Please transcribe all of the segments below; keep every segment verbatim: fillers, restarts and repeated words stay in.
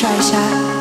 подключайся.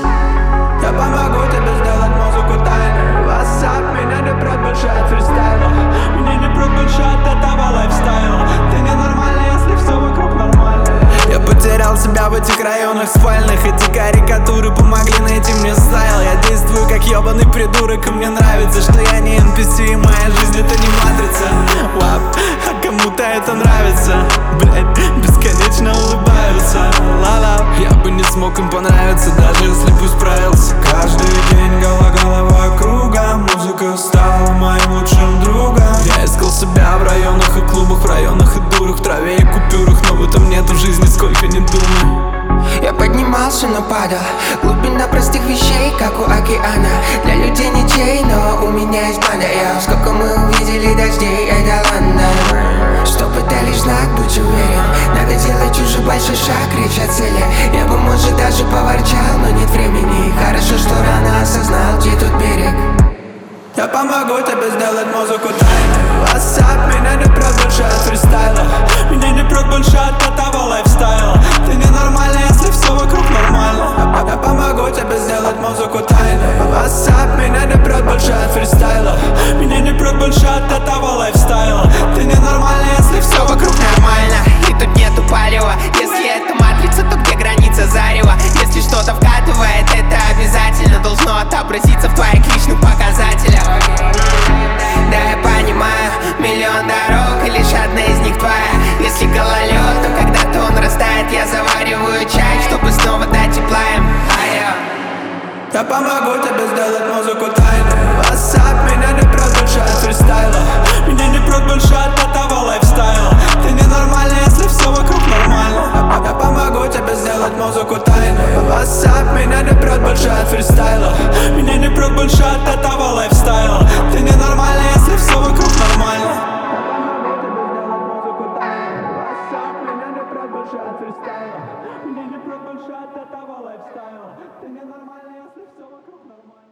Я помогу тебе сделать музыку тайной. WhatsApp, меня не прет больше от фристайла. Меня не прет больше от этого лайфстайла. Ты ненормальный, если все вокруг нормально. Я потерял себя в этих районах спальных. Эти карикатуры помогли найти мне стайл. Я действую как ебаный придурок, и мне нравится, что я не эн пи си, и моя жизнь это не матрица. Лап, а кому-то это нравится. Блять, бесконечно улыбаются. Ла-ла, я бы не смог им понравиться, даже если бы справился. Каждый день голова-голова кругом. Музыка стала моим лучшим другом. Я искал себя в районах и клубах, в районах и дурах, в траве и купюрах, но в этом нету жизни, сколько не думай. Я поднимался, но падал. Глубина простых вещей, как у океана. Для людей ничей, но у меня есть банда. Я, сколько мы увидели дождей, это ладно. Что пытались знак, будь уверен. Надо делать уже большой шаг, речь о цели. Я бы, может, даже поворчал, но нет времени. Хорошо, что рано осознал, где тут берег. Я помогу тебе сделать музыку тайной. WhatsApp, меня не прет больше от фристайла. Меня не прет больше от этого лайфстайла. Ты ненормальный, если все вокруг нормально. Я помогу тебе сделать музыку тайной. WhatsApp, меня не прет больше от фристайла. Меня не прет больше от этого лайфстайла. Ты ненормальный, если все вокруг нормально. И тут нету палева. Если это матрица, то где граница зарева? Если что-то вкатывает, это обязательно должно отобразиться в твоих личных показателях. Да, я понимаю, миллион дорог, и лишь одна из них твоя. Если гололед, то когда-то он растает. Я завариваю чай, чтобы снова дать тепла им. А я Я помогу тебе сделать музыку тайной. WhatsApp, меня не прет больше от фристайла. Меня не прет больше от этого лайфстайла. Ты ненормальный, если все вокруг нормально. Я помогу тебе сделать музыку тайной. WhatsApp, меня не прет больше от фристайла. Меня не прет больше от этого лайфстайла. Ты ненормальный, если все вокруг нормально. Меня не прет больше от этого лайфстайла. Ты ненормальный, если все вокруг нормально.